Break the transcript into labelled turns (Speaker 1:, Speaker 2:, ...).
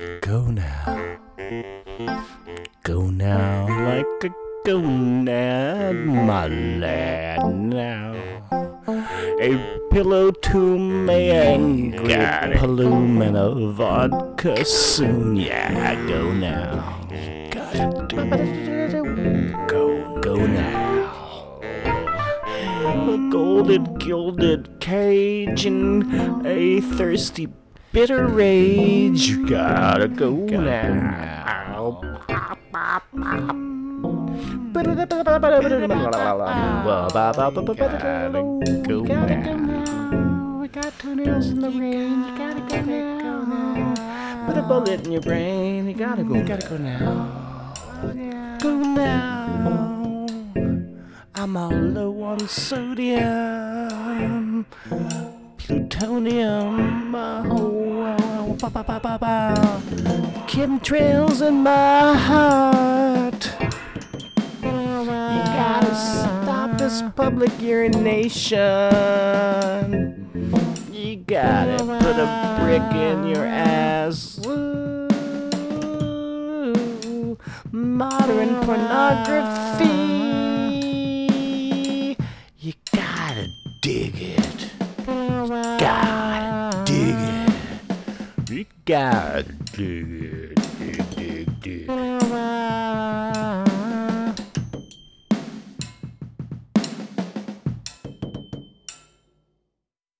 Speaker 1: Go now. Go now like a gonad, my lad now. A pillow to my angry paloom and a vodka soon. Yeah, go now. Go now. A golden gilded cage and a thirsty bitter rage. You gotta go now. Gotta go now. We got toenails in the rain. You gotta go now. Put a bullet in your brain. You gotta go now. Go now. I'm all low on sodium, plutonium, chemtrails in my heart. You gotta stop this public urination. You gotta put a brick in your ass. Ooh, modern pornography. You gotta dig it. Gotta dig it. You gotta dig it. Dig.